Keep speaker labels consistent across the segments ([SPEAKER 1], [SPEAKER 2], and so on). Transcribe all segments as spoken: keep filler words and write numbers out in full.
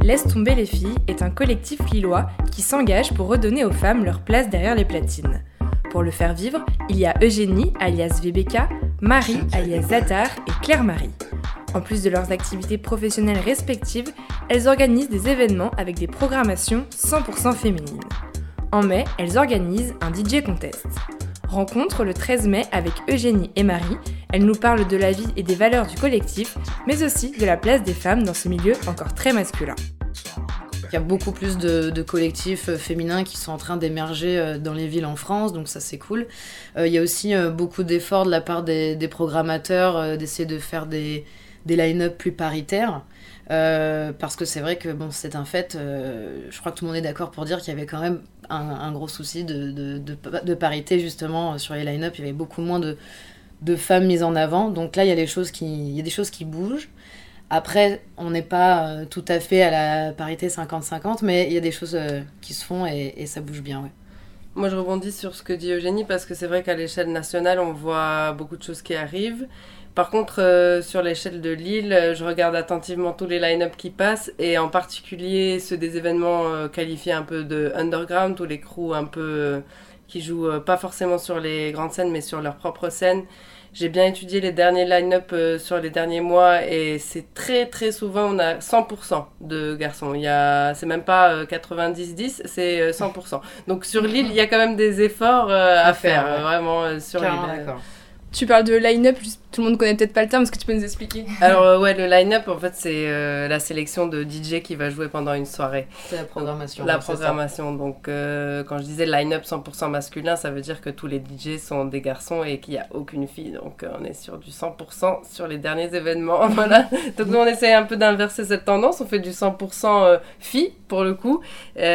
[SPEAKER 1] Laisse tomber les filles est un collectif lillois qui s'engage pour redonner aux femmes leur place derrière les platines. Pour le faire vivre, il y a Eugénie, alias V B K, Marie, alias Zatar et Claire-Marie. En plus de leurs activités professionnelles respectives, elles organisent des événements avec des programmations cent pour cent féminines. En mai, elles organisent un D J contest. Rencontre le treize mai avec Eugénie et Marie. Elles nous parlent de la vie et des valeurs du collectif, mais aussi de la place des femmes dans ce milieu encore très masculin.
[SPEAKER 2] Il y a beaucoup plus de, de collectifs féminins qui sont en train d'émerger dans les villes en France, donc ça c'est cool. Euh, il y a aussi euh, beaucoup d'efforts de la part des, des programmateurs euh, d'essayer de faire des, des line-up plus paritaires. Euh, parce que c'est vrai que bon, c'est un fait, euh, je crois que tout le monde est d'accord pour dire qu'il y avait quand même un, un gros souci de, de, de, de parité justement sur les line-up. Il y avait beaucoup moins de, de femmes mises en avant, donc là il y a des choses qui, il y a des choses qui bougent. Après, on n'est pas euh, tout à fait à la parité cinquante cinquante, mais il y a des choses euh, qui se font et, et ça bouge bien, ouais.
[SPEAKER 3] Moi, je rebondis sur ce que dit Eugénie, parce que c'est vrai qu'à l'échelle nationale, on voit beaucoup de choses qui arrivent. Par contre, euh, sur l'échelle de Lille, je regarde attentivement tous les line-up qui passent, et en particulier ceux des événements euh, qualifiés un peu de underground, tous les crews un peu euh, qui jouent euh, pas forcément sur les grandes scènes, mais sur leurs propres scènes. J'ai bien étudié les derniers line-up euh, sur les derniers mois, et c'est très très souvent, on a cent pour cent de garçons. Il y a, c'est même pas euh, quatre-vingt-dix dix, c'est euh, cent pour cent. Donc sur Lille, il y a quand même des efforts euh, à, à faire, faire ouais. euh, vraiment euh, sur
[SPEAKER 2] Carrément,
[SPEAKER 3] Lille.
[SPEAKER 2] D'accord.
[SPEAKER 1] Tu parles de line-up, tout le monde connaît peut-être pas le terme, est-ce que tu peux nous expliquer ?
[SPEAKER 3] Alors euh, ouais, le line-up, en fait, c'est euh, la sélection de D J qui va jouer pendant une soirée.
[SPEAKER 2] C'est la programmation.
[SPEAKER 3] Donc, la programmation. Donc euh, quand je disais line-up cent pour cent masculin, ça veut dire que tous les D J sont des garçons et qu'il n'y a aucune fille. Donc euh, on est sur du cent pour cent sur les derniers événements. Voilà. Donc nous, on essaie un peu d'inverser cette tendance. On fait du cent pour cent euh, filles, pour le coup.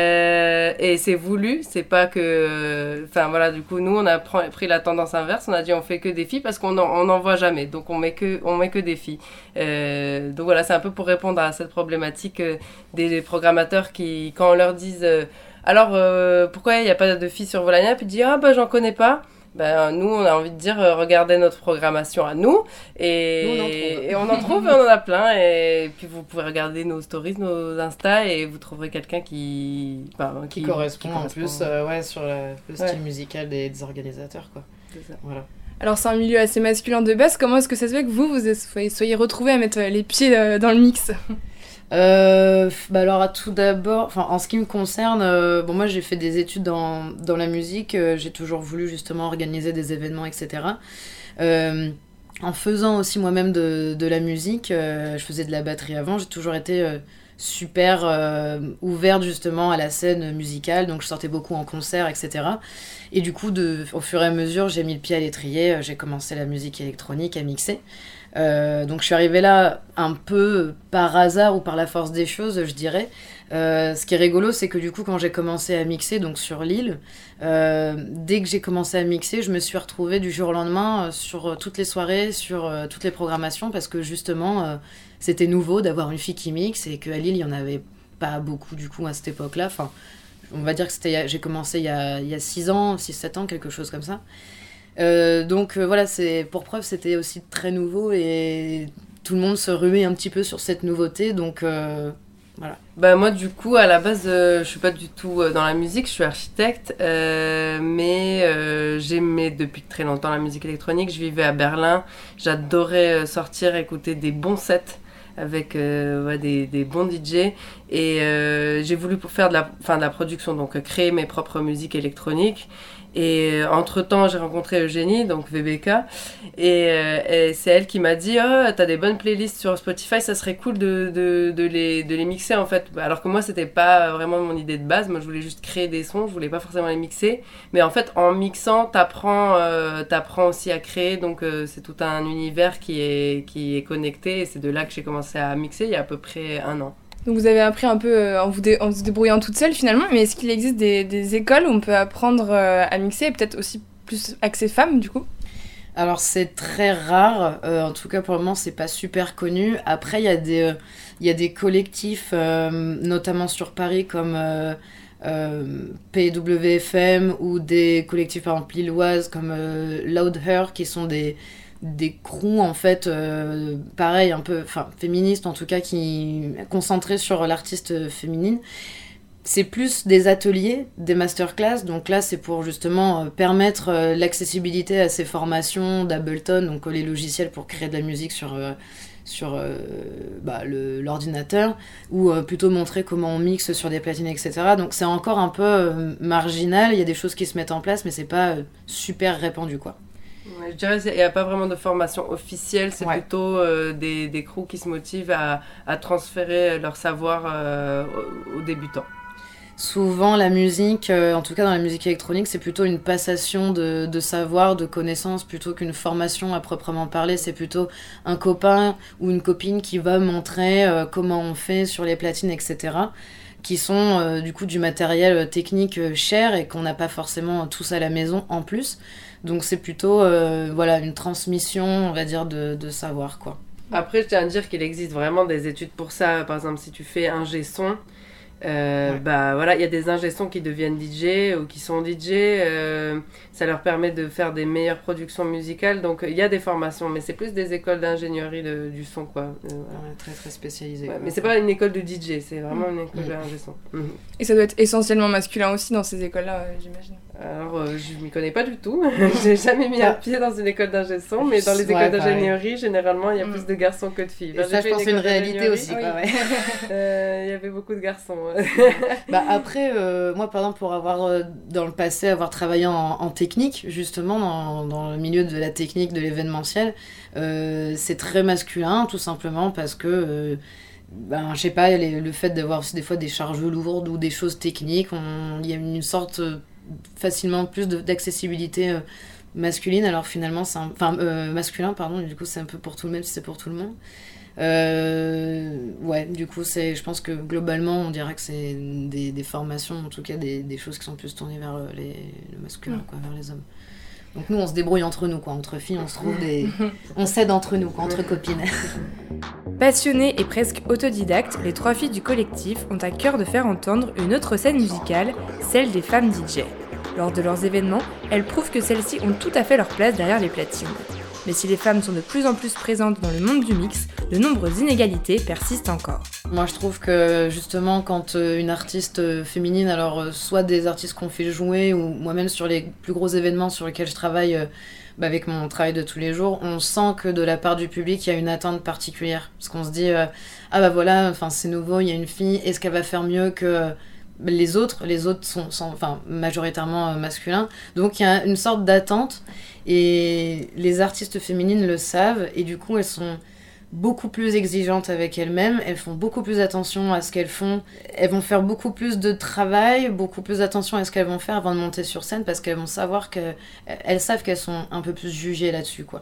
[SPEAKER 3] Euh, et c'est voulu. C'est pas que... Enfin euh, voilà, du coup, nous, on a pris la tendance inverse. On a dit on fait que des filles parce qu'on n'en voit jamais. Donc on met que, on met que des filles. Euh, donc voilà, c'est un peu pour répondre à cette problématique euh, des programmateurs qui, quand on leur dise euh, alors euh, pourquoi il n'y a pas de filles sur vos line-up, ils disent ah bah j'en connais pas. Ben, nous, on a envie de dire, euh, regardez notre programmation à nous, et,
[SPEAKER 2] nous, on en
[SPEAKER 3] et on en trouve, et on en a plein, et puis vous pouvez regarder nos stories, nos Insta, et vous trouverez quelqu'un qui... Ben,
[SPEAKER 2] qui,
[SPEAKER 3] qui,
[SPEAKER 2] correspond
[SPEAKER 3] qui
[SPEAKER 2] en
[SPEAKER 3] correspond.
[SPEAKER 2] plus euh, ouais, sur le, le style
[SPEAKER 3] ouais.
[SPEAKER 2] musical des, des organisateurs, quoi.
[SPEAKER 3] C'est ça.
[SPEAKER 2] Voilà.
[SPEAKER 1] Alors c'est un milieu assez masculin de base, comment est-ce que ça se fait que vous, vous soyez retrouvés à mettre les pieds dans le mix ?
[SPEAKER 2] Euh, bah alors tout d'abord, enfin en ce qui me concerne, euh, bon moi j'ai fait des études dans dans la musique, euh, j'ai toujours voulu justement organiser des événements, et cetera. Euh, en faisant aussi moi-même de de la musique, euh, je faisais de la batterie avant, j'ai toujours été euh, super euh, ouverte justement à la scène musicale, donc je sortais beaucoup en concert, et cetera. Et du coup, de, au fur et à mesure, j'ai mis le pied à l'étrier, j'ai commencé la musique électronique, à mixer. Euh, donc je suis arrivée là un peu par hasard ou par la force des choses, je dirais. Euh, ce qui est rigolo, c'est que du coup, quand j'ai commencé à mixer, donc sur Lille, euh, dès que j'ai commencé à mixer, je me suis retrouvée du jour au lendemain sur toutes les soirées, sur euh, toutes les programmations, parce que justement, euh, c'était nouveau d'avoir une fille qui mixe et qu'à Lille, il n'y en avait pas beaucoup du coup à cette époque-là. Enfin, on va dire que c'était, j'ai commencé il y a, il y a six ans, six sept ans, quelque chose comme ça. Euh, donc euh, voilà, c'est, pour preuve, c'était aussi très nouveau et tout le monde se ruait un petit peu sur cette nouveauté, donc euh, voilà.
[SPEAKER 3] Bah moi du coup à la base euh, je suis pas du tout euh, dans la musique, je suis architecte, euh, mais euh, j'aimais depuis très longtemps la musique électronique. Je vivais à Berlin, j'adorais euh, sortir, écouter des bons sets avec euh, ouais, des, des bons D J, et euh, j'ai voulu pour faire de la, enfin, de la production, donc euh, créer mes propres musiques électroniques. Et euh, entre-temps, j'ai rencontré Eugénie, donc V B K, et, euh, et c'est elle qui m'a dit « Oh, t'as des bonnes playlists sur Spotify, ça serait cool de, de, de, les, de les mixer, en fait. » Alors que moi, c'était pas vraiment mon idée de base. Moi, je voulais juste créer des sons, je voulais pas forcément les mixer. Mais en fait, en mixant, t'apprends, euh, t'apprends aussi à créer, donc euh, c'est tout un univers qui est, qui est connecté, et c'est de là que j'ai commencé à mixer, il y a à peu près un an.
[SPEAKER 1] Donc vous avez appris un peu euh, en, vous dé- en vous débrouillant toute seule finalement, mais est-ce qu'il existe des, des écoles où on peut apprendre euh, à mixer, et peut-être aussi plus axé femmes du coup ?
[SPEAKER 2] Alors c'est très rare, euh, en tout cas pour le moment c'est pas super connu. Après il y a des, euh, y a des collectifs, euh, notamment sur Paris comme euh, euh, P W F M, ou des collectifs par exemple lilloises comme euh, Loud Her, qui sont des, des crews en fait, euh, pareil, un peu, enfin féministes en tout cas, qui concentrés sur l'artiste féminine. C'est plus des ateliers, des masterclass. Donc là, c'est pour justement euh, permettre euh, l'accessibilité à ces formations d'Ableton, donc euh, les logiciels pour créer de la musique sur, euh, sur euh, bah, le, l'ordinateur, ou euh, plutôt montrer comment on mixe sur des platines, et cetera. Donc c'est encore un peu euh, marginal. Il y a des choses qui se mettent en place, mais c'est pas euh, super répandu, quoi.
[SPEAKER 3] Ouais, je dirais qu'il n'y a pas vraiment de formation officielle, c'est ouais. plutôt euh, des, des crews qui se motivent à, à transférer leur savoir euh, aux, aux débutants.
[SPEAKER 2] Souvent, la musique, euh, en tout cas dans la musique électronique, c'est plutôt une passation de, de savoir, de connaissances, plutôt qu'une formation à proprement parler. C'est plutôt un copain ou une copine qui va montrer euh, comment on fait sur les platines, et cetera, qui sont euh, du coup du matériel technique euh, cher et qu'on n'a pas forcément tous à la maison en plus. Donc c'est plutôt euh, voilà, une transmission, on va dire, de, de savoir, quoi.
[SPEAKER 3] Après, je tiens à dire qu'il existe vraiment des études pour ça. Par exemple, si tu fais ingé son, Euh, ouais. bah voilà, il y a des ingé-sons qui deviennent D J ou qui sont D J, euh, ça leur permet de faire des meilleures productions musicales, donc il y a des formations, mais c'est plus des écoles d'ingénierie de, du son, quoi. Euh, voilà.
[SPEAKER 2] Ouais, très très spécialisées.
[SPEAKER 3] Ouais, mais c'est pas une école de D J, c'est vraiment une école mmh. d'ingé-son. Mmh.
[SPEAKER 4] Et ça doit être essentiellement masculin aussi dans ces écoles-là, euh, j'imagine.
[SPEAKER 3] Alors, euh, je m'y connais pas du tout. J'ai jamais mis un pied dans une école d'ingé-son, mais dans les écoles ouais, d'ingénierie, ouais. généralement, il y a mmh. plus de garçons que de filles.
[SPEAKER 2] Et ça, je pense que c'est une réalité aussi. Il
[SPEAKER 3] ouais. euh, y avait beaucoup de garçons.
[SPEAKER 2] bah après, euh, moi, par exemple, pour avoir, euh, dans le passé, avoir travaillé en, en technique, justement, dans, dans le milieu de la technique, de l'événementiel, euh, c'est très masculin, tout simplement, parce que... Euh, ben, je sais pas, les, le fait d'avoir aussi des fois des charges lourdes ou des choses techniques, il y a une sorte... Euh, facilement plus de, d'accessibilité euh, masculine, alors finalement c'est un, enfin euh, masculin pardon, du coup c'est un peu pour tout le monde, si c'est pour tout le monde. Euh, ouais, du coup c'est, je pense que globalement on dirait que c'est des, des formations, en tout cas des, des choses qui sont plus tournées vers les, le masculin, quoi, vers les hommes. Donc nous on se débrouille entre nous, quoi, entre filles on se trouve des, on s'aide entre nous, quoi, entre copines.
[SPEAKER 1] Passionnées et presque autodidactes, les trois filles du collectif ont à cœur de faire entendre une autre scène musicale, celle des femmes D J. Lors de leurs événements, elles prouvent que celles-ci ont tout à fait leur place derrière les platines. Mais si les femmes sont de plus en plus présentes dans le monde du mix, de nombreuses inégalités persistent encore.
[SPEAKER 2] Moi je trouve que justement quand une artiste féminine, alors soit des artistes qu'on fait jouer ou moi-même sur les plus gros événements sur lesquels je travaille, bah avec mon travail de tous les jours, on sent que de la part du public, il y a une attente particulière. Parce qu'on se dit, euh, ah bah voilà, c'est nouveau, il y a une fille, est-ce qu'elle va faire mieux que les autres? Les autres sont, sont enfin, majoritairement masculins. Donc il y a une sorte d'attente, et les artistes féminines le savent, et du coup elles sont beaucoup plus exigeantes avec elles-mêmes, elles font beaucoup plus attention à ce qu'elles font, elles vont faire beaucoup plus de travail, beaucoup plus attention à ce qu'elles vont faire avant de monter sur scène, parce qu'elles vont savoir que, elles savent qu'elles sont un peu plus jugées là-dessus, quoi.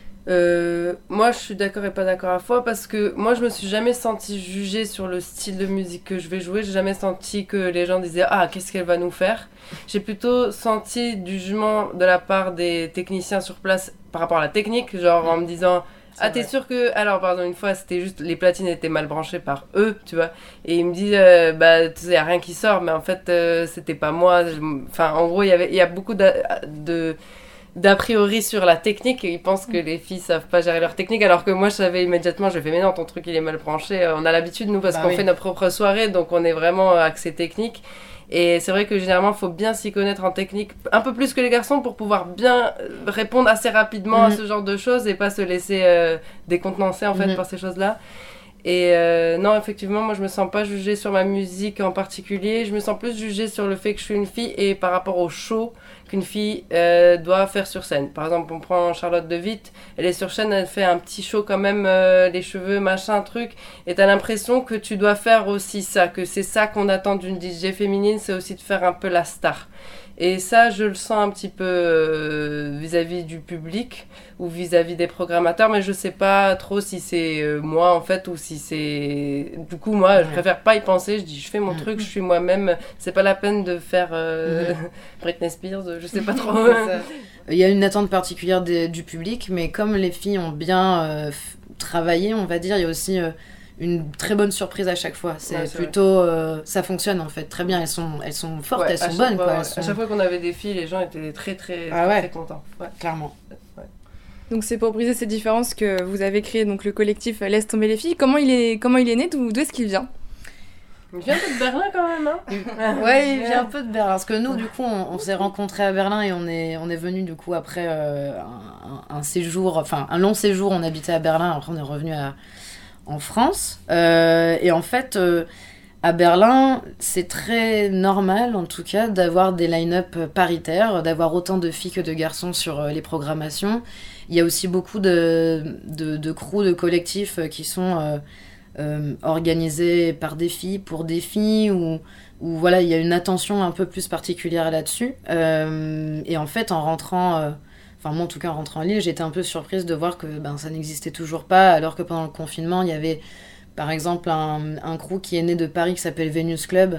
[SPEAKER 3] Euh, moi je suis d'accord et pas d'accord à la fois, parce que moi je me suis jamais sentie jugée sur le style de musique que je vais jouer. J'ai jamais senti que les gens disaient ah qu'est-ce qu'elle va nous faire. J'ai plutôt senti du jugement de la part des techniciens sur place par rapport à la technique, genre en me disant ah t'es sûr que... Alors pardon, une fois c'était juste les platines étaient mal branchées par eux, tu vois, et ils me disent euh, bah tu sais y a rien qui sort, mais en fait euh, c'était pas moi. Enfin en gros il y avait il y a beaucoup de, de d'a priori sur la technique, et ils pensent que les filles savent pas gérer leur technique, alors que moi je savais immédiatement. Je fais mais non, ton truc il est mal branché. On a l'habitude nous parce bah qu'on oui. fait nos propres soirées, donc on est vraiment axé technique. Et c'est vrai que généralement il faut bien s'y connaître en technique, un peu plus que les garçons, pour pouvoir bien répondre assez rapidement mmh. à ce genre de choses et pas se laisser euh, décontenancer en fait mmh. par ces choses là. Et euh, non, effectivement, moi je me sens pas jugée sur ma musique en particulier, je me sens plus jugée sur le fait que je suis une fille et par rapport au show qu'une fille euh, doit faire sur scène. Par exemple, on prend Charlotte de Witt, elle est sur scène, elle fait un petit show quand même, euh, les cheveux, machin, truc, et t'as l'impression que tu dois faire aussi ça, que c'est ça qu'on attend d'une D J féminine, c'est aussi de faire un peu la star. Et ça, je le sens un petit peu euh, vis-à-vis du public ou vis-à-vis des programmateurs, mais je sais pas trop si c'est euh, moi en fait ou si c'est... Du coup, moi, je préfère pas y penser. Je dis, je fais mon truc, je suis moi-même. C'est pas la peine de faire euh, Britney Spears, je sais pas trop.
[SPEAKER 2] Il y a une attente particulière des, du public, mais comme les filles ont bien euh, f- travaillé, on va dire, il y a aussi... Euh, une très bonne surprise à chaque fois. C'est, ouais, c'est plutôt... Euh, ça fonctionne en fait très bien. Elles sont, elles sont fortes, ouais, elles sont bonnes.
[SPEAKER 3] Fois,
[SPEAKER 2] quoi.
[SPEAKER 3] Ouais.
[SPEAKER 2] Elles sont...
[SPEAKER 3] À chaque fois qu'on avait des filles, les gens étaient très très,
[SPEAKER 2] ah ouais.
[SPEAKER 3] très contents. Ouais.
[SPEAKER 2] Clairement.
[SPEAKER 3] Ouais.
[SPEAKER 4] Donc c'est pour briser ces différences que vous avez créé donc le collectif Laisse tomber les filles. Comment il est, comment il est né, d'où, d'où est-ce qu'il vient ?
[SPEAKER 3] Il vient un peu de Berlin quand même, hein.
[SPEAKER 2] Ouais, il vient un peu de Berlin. Parce que nous, du coup, on, on s'est rencontrés à Berlin et on est, on est venus, du coup, après euh, un, un séjour, enfin, un long séjour, on habitait à Berlin, après on est revenu à, en France. Euh, et en fait, euh, à Berlin, c'est très normal, en tout cas, d'avoir des line-up paritaires, d'avoir autant de filles que de garçons sur euh, les programmations. Il y a aussi beaucoup de, de, de crews, de collectifs qui sont euh, euh, organisés par des filles, pour des filles, ou, ou voilà, il y a une attention un peu plus particulière là-dessus. Euh, et en fait, en rentrant, euh, enfin moi en tout cas en rentrant à Lille, j'étais un peu surprise de voir que ben, ça n'existait toujours pas, alors que pendant le confinement, il y avait par exemple un, un crew qui est né de Paris qui s'appelle Venus Club,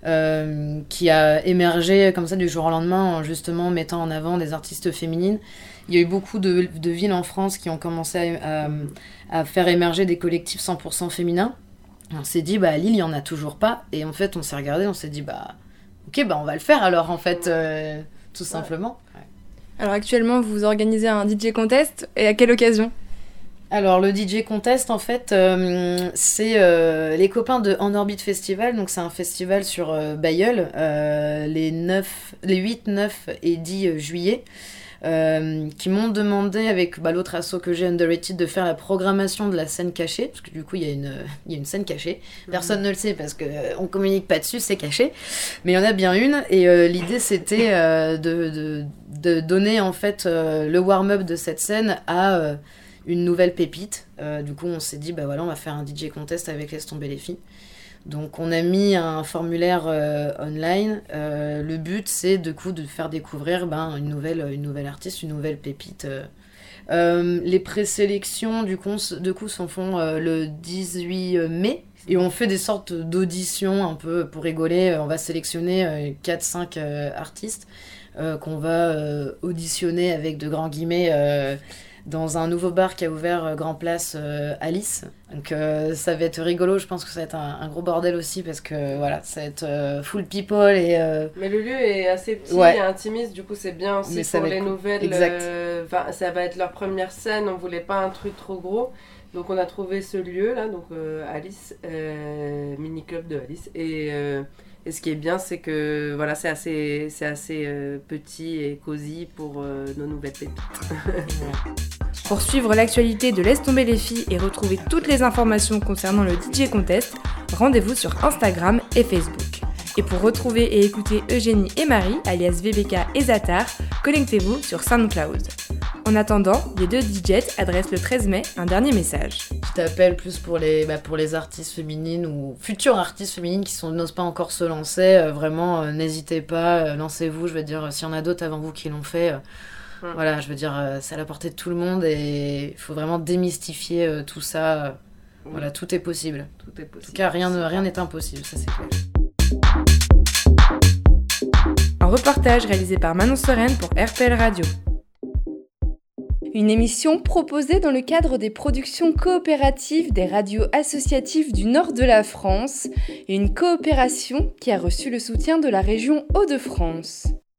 [SPEAKER 2] euh, qui a émergé comme ça du jour au lendemain en justement mettant en avant des artistes féminines. Il y a eu beaucoup de, de villes en France qui ont commencé à, à, à faire émerger des collectifs cent pour cent féminins. On s'est dit, bah, à Lille, il n'y en a toujours pas. Et en fait, on s'est regardé, on s'est dit, bah, ok, bah, on va le faire alors, en fait, euh, tout simplement. Ouais.
[SPEAKER 4] Alors actuellement, vous organisez un D J Contest, et à quelle occasion ?
[SPEAKER 2] Alors, le D J Contest, en fait, euh, c'est euh, les copains de En Orbite Festival. Donc, c'est un festival sur euh, Bailleul, euh, les, neuf, les huit, neuf et dix juillet. Euh, qui m'ont demandé avec bah, l'autre asso que j'ai, Underrated, de faire la programmation de la scène cachée, parce que du coup il y a une, il y a une scène cachée, personne mmh. ne le sait parce qu'on euh, communique pas dessus, c'est caché, mais il y en a bien une, et euh, l'idée c'était euh, de, de, de donner en fait euh, le warm-up de cette scène à euh, une nouvelle pépite. Euh, du coup on s'est dit bah voilà, on va faire un D J Contest avec Laisse tomber les filles. Donc on a mis un formulaire euh, online. Euh, le but c'est du coup de faire découvrir ben, une, nouvelle, une nouvelle artiste, une nouvelle pépite. Euh, euh, les présélections du coup, de coup se font euh, le dix-huit mai. Et on fait des sortes d'auditions un peu pour rigoler. On va sélectionner euh, quatre cinq euh, artistes euh, qu'on va euh, auditionner avec de grands guillemets euh, dans un nouveau bar qui a ouvert euh, Grand Place euh, Alice. Donc euh, ça va être rigolo, je pense que ça va être un, un gros bordel aussi parce que voilà, ça va être euh, full people et... Euh...
[SPEAKER 3] Mais le lieu est assez petit
[SPEAKER 2] ouais.
[SPEAKER 3] et intimiste, du coup c'est bien aussi
[SPEAKER 2] mais
[SPEAKER 3] pour les
[SPEAKER 2] cool.
[SPEAKER 3] nouvelles.
[SPEAKER 2] Exact.
[SPEAKER 3] Euh, ça va être leur première scène, on voulait pas un truc trop gros. Donc on a trouvé ce lieu là, donc euh, Alice, euh, mini club de Alice. Et, euh, et ce qui est bien, c'est que voilà, c'est assez, c'est assez euh, petit et cosy pour euh, nos nouvelles pépites.
[SPEAKER 1] Pour suivre l'actualité de Laisse tomber les filles et retrouver toutes les informations concernant le D J Contest, rendez-vous sur Instagram et Facebook. Et pour retrouver et écouter Eugénie et Marie, alias V B K et Zatar, connectez-vous sur SoundCloud. En attendant, les deux D Js adressent le treize mai un dernier message.
[SPEAKER 2] Je t'appelle plus pour les, bah pour les artistes féminines ou futures artistes féminines qui sont, n'osent pas encore se lancer. Euh, vraiment, euh, n'hésitez pas, euh, lancez-vous. Je veux dire, euh, s'il y en a d'autres avant vous qui l'ont fait, euh, hum. voilà, je veux dire, euh, c'est à la portée de tout le monde et il faut vraiment démystifier euh, tout ça. Euh, oui. Voilà, tout est possible.
[SPEAKER 3] Tout est possible.
[SPEAKER 2] En tout cas, rien, rien n'est impossible, ça c'est clair.
[SPEAKER 1] Un reportage réalisé par Manon Sorène pour R P L Radio.
[SPEAKER 5] Une émission proposée dans le cadre des productions coopératives des radios associatives du nord de la France et une coopération qui a reçu le soutien de la région Hauts-de-France.